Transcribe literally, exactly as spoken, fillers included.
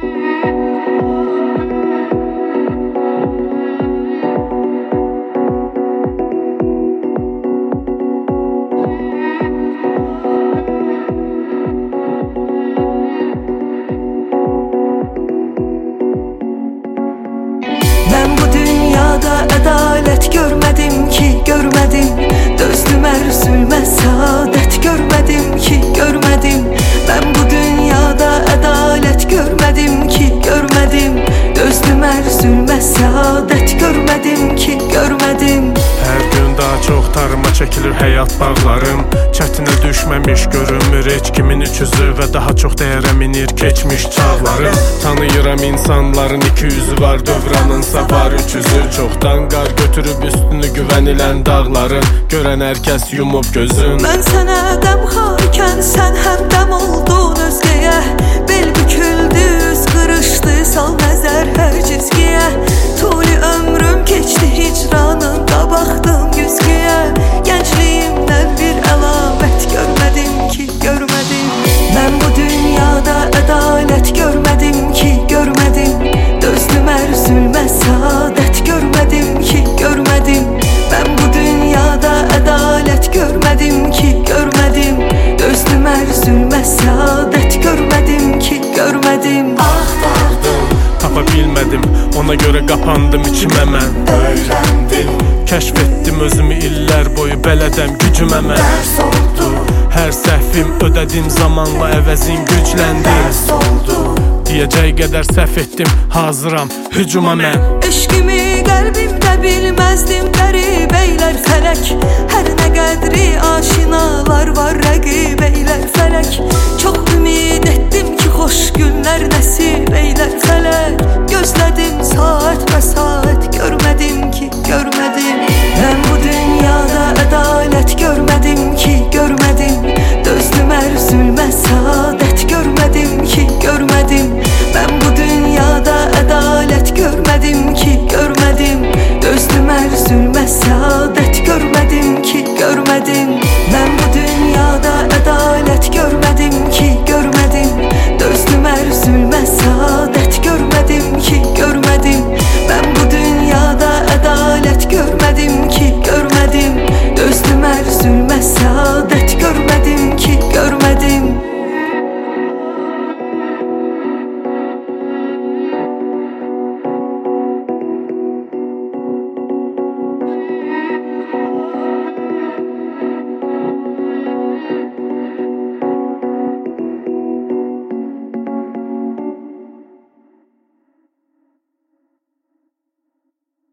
Ədalət görmədim ki, görmədim. Dözdüm hər zülmə, səadət görmədim ki, görmədim. Mən bu dünyada ədalət görmədim ki, görmədim. Dözdüm hər zülmə, səadət görmədim ki, görmədim. Hər gün daha çox tarıma çəkilir həyat bağlarım. Çətinə düşməmiş görünmür heç kimin üçüzü və daha çox dəyərə minir keçmiş çağlarım. Tanıyıram insanların iki yüzü var, dövranınsa var üç yüzü. Çoxdan qar götürüb üstünü güvənilən dağların, görən hər kəs yumub gözün. Mən sənə dəmxarkən sən həmdəm oldun özgəyə. Bel büküldü, üz qırışdı, sal nəzər hər cizgiyə. Tuli ömrüm keçdi hicranında, baxdım güzgüyə. Gəncliyimdən bir əlamət görmədim ki, görmədim. Mən bu dünyada ədalət görmədim ki, görmədim. Dözdüm hər zülmə, səadət görmədim ki, görmədim. Mən bu dünyada ədalət görmədim ki, görmədim. Dözdüm hər zülmə, səadət görmədim ki, görmədim. Axtardım, tapa bilmədim, ona görə qapandım içimə mən. Öyrəndim, kəşf etdim özümü illər boyu, bələdəm gücümə mən. dərs oldu, hər səhvim ödədim zamanla, əvəzin gücləndi. dərs oldu, Deyəcək qədər səhv etdim, hazıram hücuma mən. Eşqimi qəlbimdə bilməzdim, qəribəylər fələk. Hər nə qədri aşinalar var, rəqibəylər fələk. Çox ümid etdim ki, xoş günlər nəsib